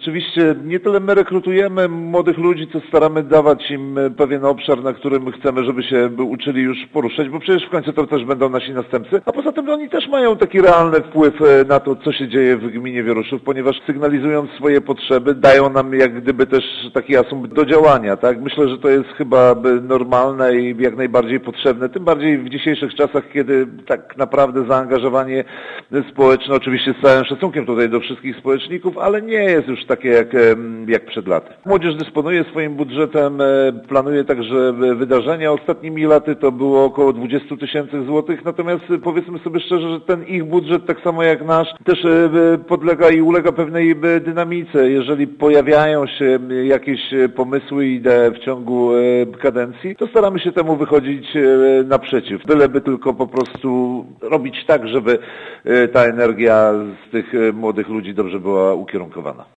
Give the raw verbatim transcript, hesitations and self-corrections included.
rzeczywiście nie tyle my rekrutujemy młodych ludzi, co staramy dawać im pewien obszar, na którym chcemy, żeby się uczyli już poruszać, bo przecież w końcu to też będą nasi następcy, a poza tym oni też mają taki realny wpływ na to, co się dzieje w gminie Wieruszów, ponieważ sygnalizując swoje potrzeby, dają nam jak gdyby też taki asumpt do działania, tak? Myślę, że to jest chyba normalne i jak najbardziej potrzebne, tym bardziej w dzisiejszych czasach, kiedy tak naprawdę zaangażowanie społeczne, oczywiście z całym szacunkiem tutaj do wszystkich społeczników, ale nie jest już takie jak, jak przed laty. Młodzież dysponuje swoim budżetem, planuje także wydarzenia. Ostatnimi laty to było około dwadzieścia tysięcy złotych, natomiast powiedzmy sobie szczerze, że ten ich budżet, tak samo jak nasz, też podlega i ulega pewnej dynamice. Jeżeli pojawiają się jakieś pomysły i idee w ciągu kadencji, to staramy się temu wychodzić naprzeciw. Byleby tylko po prostu robić tak, żeby ta energia z tych młodych ludzi dobrze była ukierunkowana.